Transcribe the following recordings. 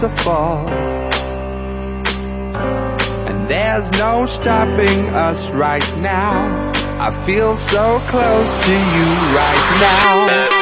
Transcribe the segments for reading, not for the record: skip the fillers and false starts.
waterfall, and there's no stopping us right now. I feel so close to you right now.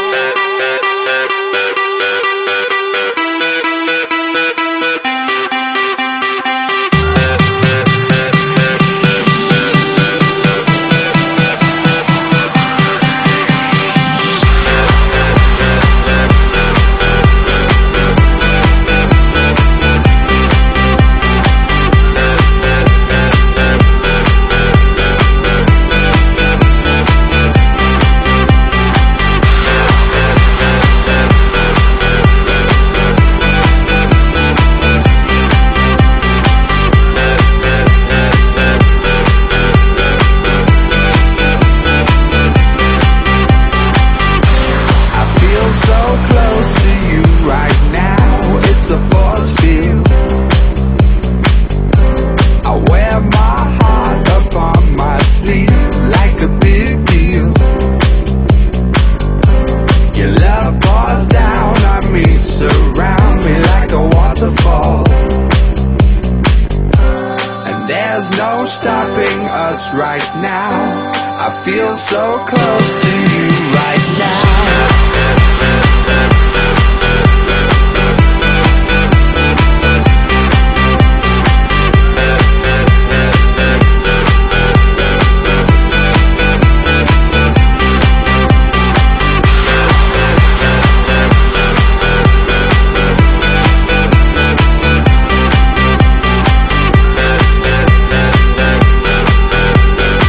There's no stopping us right now. I feel so close